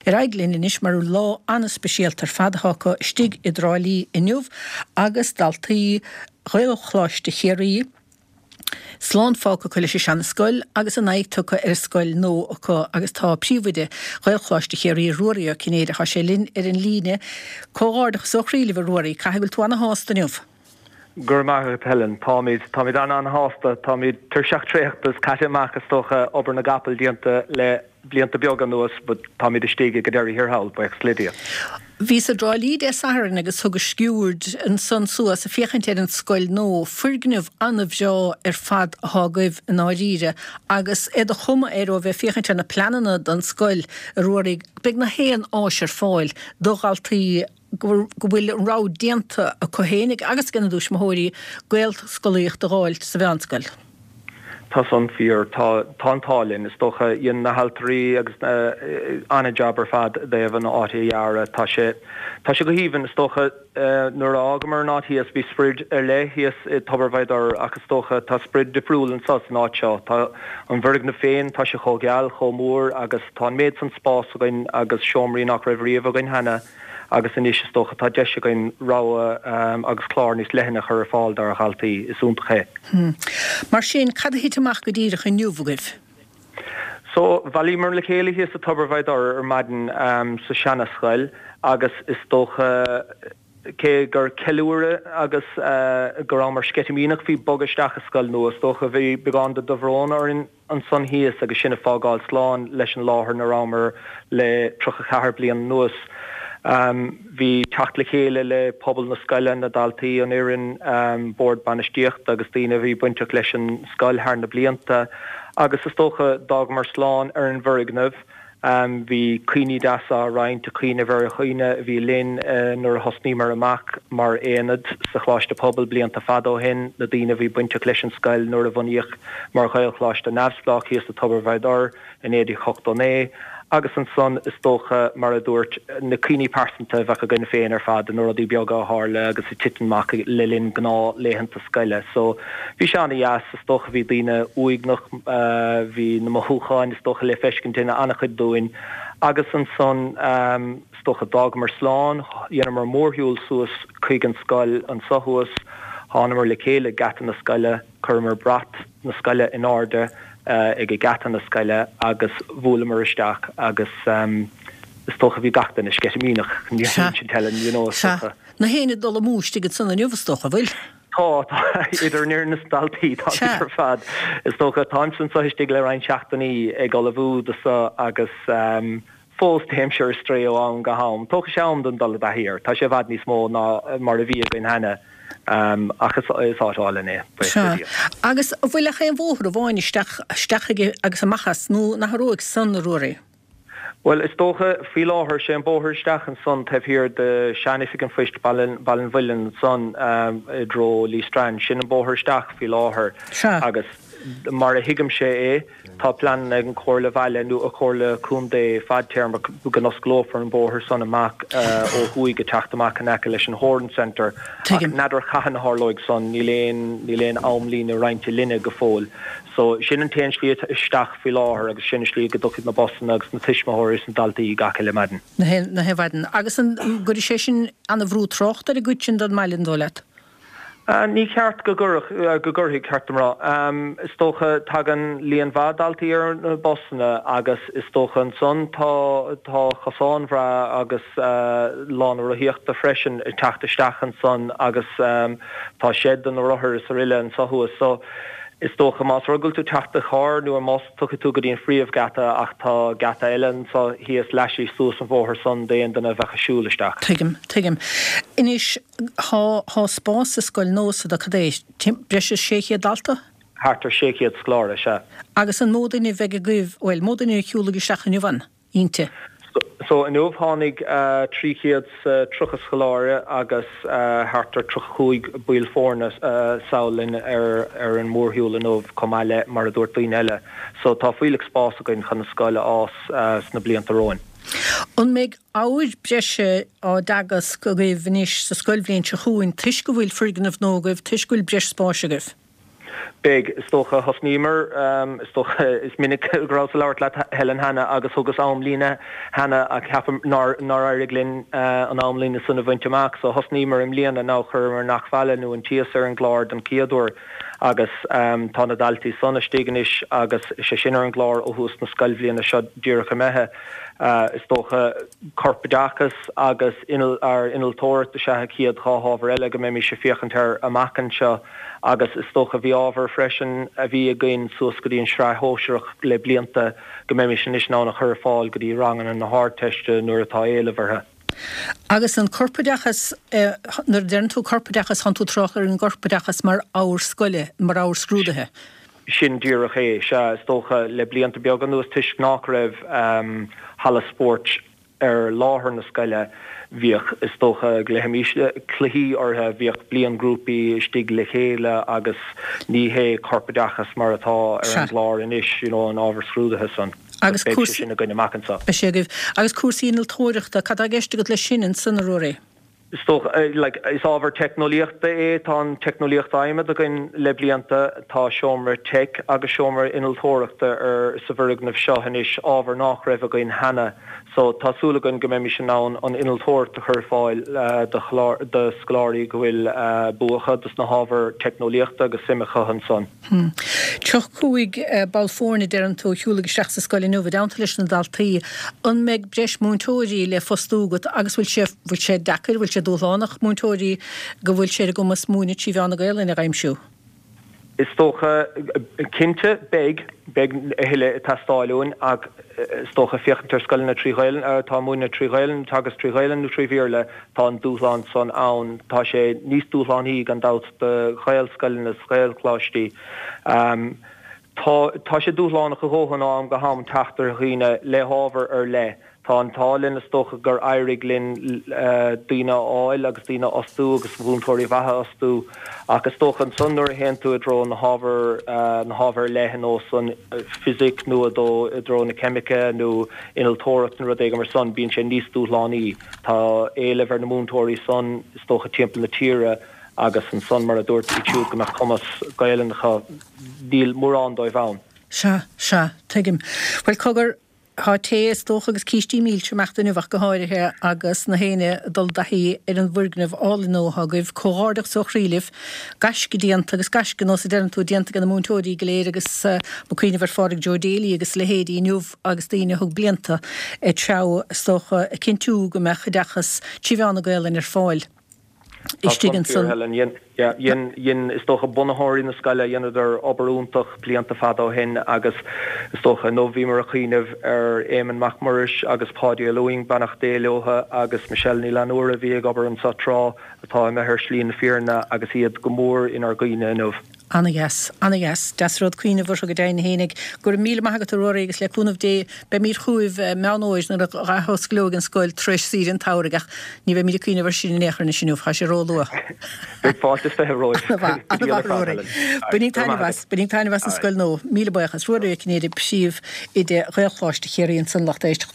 aiglinn inis mar lá anna speisialtar fadha go stig idrálí inniuh agus daltaí réilchláiste chéirí Slán fáca chuile sé seanna scoil agus an naig tucha scoil nó agus tá príomhide réilchláiste chéirí ruaí cinnéad a sé linn an líne cóáirdach sochríle bh ruaí caihfuil tú anna hásta niuh. Gur maith pellen táid an hásta táid tuirseach tréachtas caiiteachchas tócha obair na gapel dianta le blianta beag an nuas, but táid istíige go déirí hirthall ba slidia. Bhí a drálíd saharan agus thugus sciúrd an son suas a fiochantéad an scoil nó furgnamh anmh seo fad thagaibh an áíre agus a chuma ó bheith fiochanté na planana don scoil a ruaigh beag na héan áisir fáil dóáiltaí go bhfuil rá dianta a cohénig agus gan dús mothirí gael scoíocht a gáilt sa bheanscoil. Tá son fíor tálinn is tócha dhéon na haltarí agus anna jobbar fad déobh an átaíheara tá sé go híhann is tócha nuair ágamar ná híos bhí sprid le híos tobarmhaidar agus tócha tá sprid de friúil an sas ná seo tá an bhirg na féin tá sé chogeal chomór agus tá méid san spás againn agus seomraí nach raibhríomh againn hena agus in isise tócha tá deise goin rá agus chlár níos lehanna chur fáil dar a chaltaí is úntaché. Mar sin cad hitamach go dtíireach in nniuhagaibh? So bhalí mar le chéala híos a tobarmhaidar ar maidin sa seanna scoil agus is tócha cé gur ceúire agus gur mar scetimíach hí bogasteach a scoil nuas tócha bhí beán de dohrón ar an son híos agus sinna fágáil sláán leis an láthair na rámar le trocha chahar blian nuas. Bhí teacht le chéile le pobl na scoile na daltaí an éireann bord banistíocht agus daoine bhí buinteach leis an scoil thar na blianta agus is tócha dagmar sláán ar an bhirgnamh bhí cuoine deasa roinnt a cuoine bhar a chuoine bhí linn nuair a thosnaí mar amach mar éanad sa chláiste pobl blianta fadó hin na daoine bhí buinteach leis an scoil nuair a bhaníoch mar chailchláiste neamhsplach híos a tobarmhaidar in éidir chochtané. Agus an son is tócha mar a dúirt na cuoine persanta bheith a gine féin ar fad an nuair a beag á hála agus i titanach le linn gná léhananta scoile. So bhí seanna dheas is tócha bhí daoine uignach bhí na mothúcháin is tócha le feiscin duine anna chud dúin. Agus an son is tócha dagmar sláán, dhéanam mar mórthúil suas chuig an scoil an sothúas, hánamar le chéile gatan na scoile, chumar brat na scoile in áde, ag gatan na scoile agus bhúlamar isteach agus is tócha bhí gachtain is scetimíach níos sin telling, you know. Na héine dul a mústigad sanna nniuhstocha bhfuil? Tá idir níor na staltaí tá ar fad. Is tócha táimsin sa istigh le rain seachtaí ag gal a bhúd agus fós téimseir stré an go ham. Tócha seam don dul a hir, tá sé bhad níos mó ná mar a bhí a henne. Agus átáilena. Agus bhfuil a chéan bhóthar a bháin steige agus amachchas nó na thróigh san ruaí? Well, is tócha fí láthair sé an bóthir steach an son taobh hir de seanifig an foist ballin bhuileann son dro Lí Strand sin an bóthir steach fí láthair agus mar a hiigim sé tá plan ag an chóirla bhaile nó a chóirla cúndé fadtéarm gan os glófar an bóthir son amach ó chuig go teachtamach an eice leis an Horton Centre. Nadidir chahan na hárlóig son ní léon amlín a roiinte linne go fóil. So sin an téan slí isteach fí láthair agus sin slí go duchid na Boston agus na tuismóiris an daltaí gacha le maidin. Na hehadan. Agus an gurí sé sin anna bhrú trocht ar a gúit sin don mailin dólet? Ní ceart go gurthaigh ceartamrá. Is tócha tagan líon bhd daltaí ar na Bosna agus is tócha an son tá chasáin bhra agus lán roiíocht a freisin i teachtasteach an son agus tá séad an rothir sa riile an sothúas. So is tócha más rugil tú teachta chár nuair más tucha tú go dtíon fríomh gata ach tá gata eilean so híos leisí sús an bhóthir son déon donna bheitcha siúlaisteach. Tuigim. Inis há spás a scoil nósa a cadéis breis séché dalta? Hartar séchéad scláire se. Agus an módaine bheith a gcuibh, well, módaine ciúlaigh isteach in bhain, ínte. So in óbhánig tríchéad truchas choláire agus hartar truchúig buil fórna saolinn ar an mórthúil in óbh comáile mar a dúirt daoine eile. So tá fuileach spás a gin chun na scoile ás sna blianta róin. On méid áid breise á dagas go gaibh níos sa scoil bblion se chuúin tuis go bhfuil friganmh nógah, tuis go bhfuil breis spáise gaibh? Big is stocha hosnímer is minnig grásláart le Helen Hanna agus thugus amlína Hanna a ceapam nar aiglinn an amlína sunna bhaintteach, so hosnímer im líana ná chur nachhheile nó an tíasar an gláir an ciadúir agus tána daltaí sonna stíganis agus sé sinar an gláir ó hús na scailbhbliana seo dírecha methe. Is tócha corpadachas agus inaltóir de se ciad cháhabhar eile go mé mi sé fiochantar amachchan seo agus is tócha bhí ábhar freisin a bhí a gin suas go dtíon sráthóiseach le blianta go mé mi sin is ná nach chur fáil go dtí rangan an na háteiste nuair atá éilehhartha. Agus an corpadachas nar dean tú corpadachas han tú trochar an corpadachas mar áir scoile mar áir scrúdathe. Sin díreach é se tócha le blianta beag an nuas tuis nach raibh Hala Sport láthar na scaile bhíoch is tócha gléhamíise cluí orthe bhíoch blian grúpi stig le chéile agus níhé corpadachas mar atá ar an glár inis an ábhar scrúdathe san. Agus sin a gine macansa. Agus cuasaí inaltóireachta cad a gceiste le sin in sanna roiré. Is ábhar technolíochta tá technolíochta aime a gin le blianta tá seomar tech agus seomar inaltóireachta ar sa bhirgnamh seo hanis ábhar nach raibh a gin hena, so tásúla gon go mé mi sin ná an inaltóireachta chur fáil de scoláirí go bhfuil buacha dus na hábhar technolíochta agus simimecha an son. Teoch cuaig Balfórna dean tú hiúla isteach sa scoile nuha damta leis na daltaí an méid breis múntóirí le fostúgat agus bhfuil sé dachar bhfuil sé dúlánach múntóirí go bhfuil sé go mas múna tí bheanna gaile in a raimsú. Is tócha cinnte beg heile tastáún ag tócha fiochantar scoil na tríghailen tá múna tríghailen tagus tríghailen nó tríhíle tá an dúsán son ann tá sé níos dúsánhíí an dat de chailscoilin na scailchlátí. Tá sé dúsánach go hóhan am go ham tatar riine le hábhar ar le. Tá an tálinn is tócha gur airiglinn duine áil agus duine osú agus bhúntóirí bhethe osú agus tócha an sunúir hen tú a dro na hábhar lehan ó san fysic nó a dro na chemice nó inaltóireacht na rud éige mar son bíonn sé níos dúslánaí tá éilehar na múntóirí son is tócha timpeall na tíre agus an son mar a dúirt tíú go meach chumas gaiileancha díl mór an dóibh ann. Se tuigim. Well cogur Tá téas tócha agus cíistí míl meachta nuhah go háirithe agus na héine dul dahíí ar an bhurgnamh ála nóha goibh cóáirdach so chríilih gas go díanta agus gas go nó sa dean tú dianta gan na múntóirí go léir agus bucíine bhar fádig Jo Daly agus le héadí nuh agus daine thug blianta treo tócha cinú go mecha dechas tíbheanna gailin ar fáil. Jen is toch een bonnehoor in de skala er oberúntach blianta fada hen agus is toch een novímarachineh Eamon McMurrish agus Paddy Loing banach déloha agus Michelle Nilanora vi ober an satra atá me her slín fearna agus iad gomór in ar gine nov. Anna yes, desrod Queen of go dain hénig gur míle magat roigus le cúnmh dé be mír chuúh meóis na rahosglógan scoil treis sí an tairigach ní bheith mí Queen sin nechar na sinúh cha sé róla. Buning tainine was an scoil nó míle buchas ruidir cnéidir síomh i de réchláiste chéiríonn san lachtéist